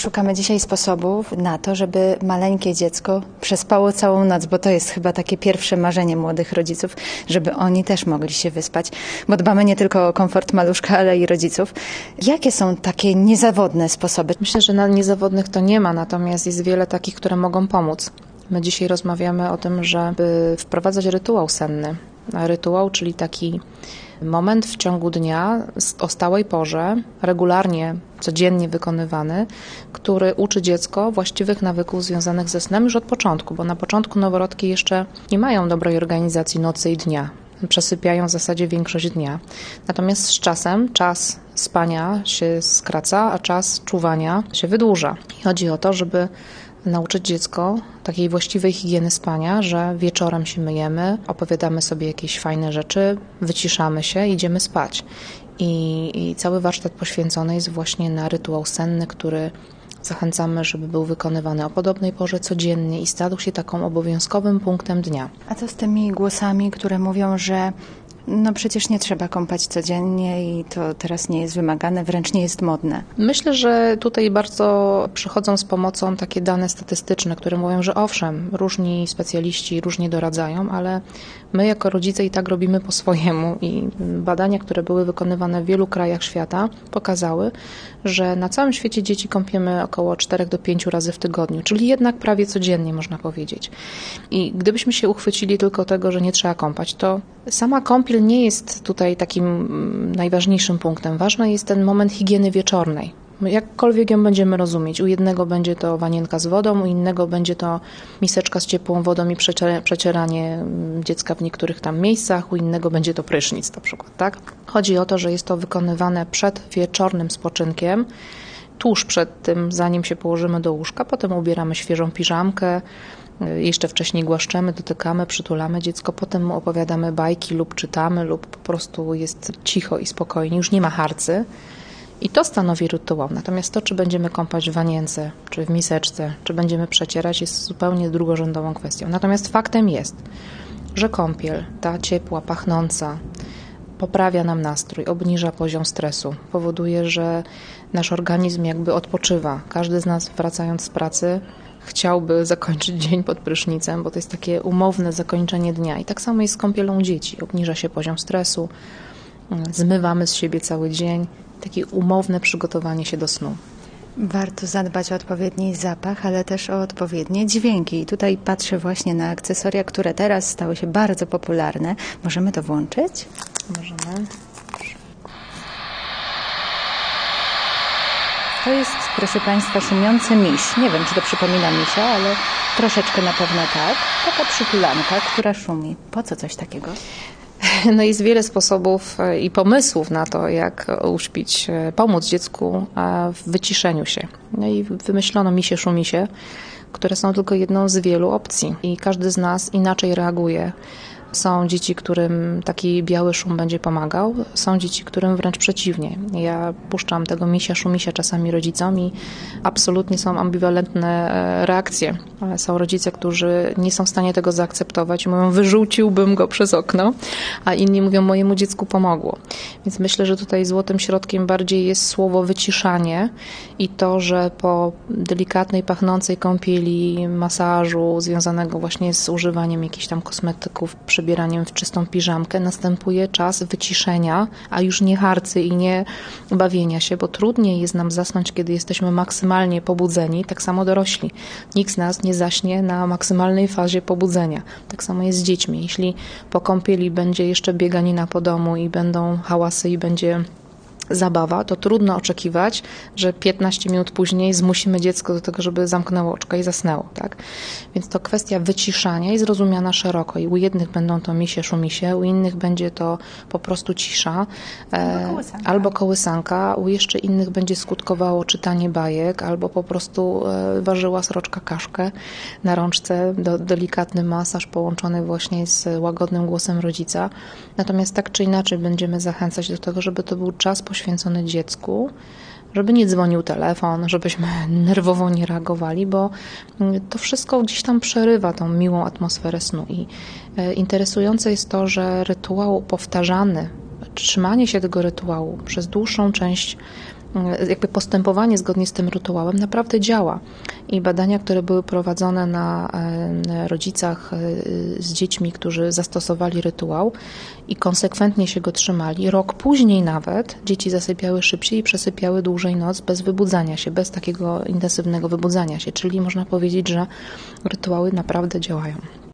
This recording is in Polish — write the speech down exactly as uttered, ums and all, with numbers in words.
Szukamy dzisiaj sposobów na to, żeby maleńkie dziecko przespało całą noc, bo to jest chyba takie pierwsze marzenie młodych rodziców, żeby oni też mogli się wyspać, bo dbamy nie tylko o komfort maluszka, ale i rodziców. Jakie są takie niezawodne sposoby? Myślę, że na niezawodnych to nie ma, natomiast jest wiele takich, które mogą pomóc. My dzisiaj rozmawiamy o tym, żeby wprowadzać rytuał senny. Rytuał, czyli taki moment w ciągu dnia o stałej porze, regularnie, codziennie wykonywany, który uczy dziecko właściwych nawyków związanych ze snem już od początku, bo na początku noworodki jeszcze nie mają dobrej organizacji nocy i dnia. Przesypiają w zasadzie większość dnia. Natomiast z czasem czas spania się skraca, a czas czuwania się wydłuża. I chodzi o to, żeby nauczyć dziecko takiej właściwej higieny spania, że wieczorem się myjemy, opowiadamy sobie jakieś fajne rzeczy, wyciszamy się, idziemy spać. I, i cały warsztat poświęcony jest właśnie na rytuał senny, który zachęcamy, żeby był wykonywany o podobnej porze codziennie i stał się taką obowiązkowym punktem dnia. A co z tymi głosami, które mówią, że no przecież nie trzeba kąpać codziennie i to teraz nie jest wymagane, wręcz nie jest modne? Myślę, że tutaj bardzo przychodzą z pomocą takie dane statystyczne, które mówią, że owszem, różni specjaliści różnie doradzają, ale my jako rodzice i tak robimy po swojemu i badania, które były wykonywane w wielu krajach świata, pokazały, że na całym świecie dzieci kąpiemy około czterech do pięciu razy w tygodniu, czyli jednak prawie codziennie można powiedzieć. I gdybyśmy się uchwycili tylko tego, że nie trzeba kąpać, to sama kąpiel nie jest tutaj takim najważniejszym punktem. Ważny jest ten moment higieny wieczornej. Jakkolwiek ją będziemy rozumieć. U jednego będzie to wanienka z wodą, u innego będzie to miseczka z ciepłą wodą i przecieranie dziecka w niektórych tam miejscach, u innego będzie to prysznic na przykład, tak? Chodzi o to, że jest to wykonywane przed wieczornym spoczynkiem, tuż przed tym, zanim się położymy do łóżka, potem ubieramy świeżą piżamkę, jeszcze wcześniej głaszczemy, dotykamy, przytulamy dziecko, potem mu opowiadamy bajki lub czytamy, lub po prostu jest cicho i spokojnie, już nie ma harcy. I to stanowi rytuał. Natomiast to, czy będziemy kąpać w wanience, czy w miseczce, czy będziemy przecierać, jest zupełnie drugorzędową kwestią. Natomiast faktem jest, że kąpiel, ta ciepła, pachnąca, poprawia nam nastrój, obniża poziom stresu, powoduje, że nasz organizm jakby odpoczywa. Każdy z nas, wracając z pracy, chciałby zakończyć dzień pod prysznicem, bo to jest takie umowne zakończenie dnia. I tak samo jest z kąpielą dzieci. Obniża się poziom stresu, zmywamy z siebie cały dzień. Takie umowne przygotowanie się do snu. Warto zadbać o odpowiedni zapach, ale też o odpowiednie dźwięki. I tutaj patrzę właśnie na akcesoria, które teraz stały się bardzo popularne. Możemy to włączyć? Możemy. To jest, proszę Państwa, szumiący miś. Nie wiem, czy to przypomina misia, ale troszeczkę na pewno tak. Taka przytulanka, która szumi. Po co coś takiego? No jest wiele sposobów i pomysłów na to, jak uśpić, pomóc dziecku w wyciszeniu się. No i wymyślono misie, szumisie, które są tylko jedną z wielu opcji i każdy z nas inaczej reaguje. Są dzieci, którym taki biały szum będzie pomagał, są dzieci, którym wręcz przeciwnie. Ja puszczam tego misia, szumisia czasami rodzicom i absolutnie są ambiwalentne reakcje. Są rodzice, którzy nie są w stanie tego zaakceptować i mówią, wyrzuciłbym go przez okno, a inni mówią, mojemu dziecku pomogło. Więc myślę, że tutaj złotym środkiem bardziej jest słowo wyciszanie i to, że po delikatnej, pachnącej kąpieli, masażu związanego właśnie z używaniem jakichś tam kosmetyków, przebieraniem w czystą piżamkę, następuje czas wyciszenia, a już nie harcy i nie bawienia się, bo trudniej jest nam zasnąć, kiedy jesteśmy maksymalnie pobudzeni, tak samo dorośli. Nikt z nas nie zaśnie na maksymalnej fazie pobudzenia. Tak samo jest z dziećmi. Jeśli po kąpieli będzie jeszcze bieganina po domu i będą hałasy i będzie zabawa, to trudno oczekiwać, że piętnaście minut później zmusimy dziecko do tego, żeby zamknęło oczka i zasnęło, tak? Więc to kwestia wyciszania jest rozumiana szeroko i u jednych będą to misie, szumisie, u innych będzie to po prostu cisza albo kołysanka. albo kołysanka, u jeszcze innych będzie skutkowało czytanie bajek albo po prostu ważyła sroczka kaszkę na rączce, do, delikatny masaż połączony właśnie z łagodnym głosem rodzica. Natomiast tak czy inaczej będziemy zachęcać do tego, żeby to był czas poświęcony dziecku, żeby nie dzwonił telefon, żebyśmy nerwowo nie reagowali, bo to wszystko gdzieś tam przerywa tą miłą atmosferę snu. I interesujące jest to, że rytuał powtarzany, trzymanie się tego rytuału przez dłuższą część jakby postępowanie zgodnie z tym rytuałem naprawdę działa. I badania, które były prowadzone na rodzicach z dziećmi, którzy zastosowali rytuał i konsekwentnie się go trzymali, rok później nawet dzieci zasypiały szybciej i przesypiały dłużej noc bez wybudzania się, bez takiego intensywnego wybudzania się. Czyli można powiedzieć, że rytuały naprawdę działają.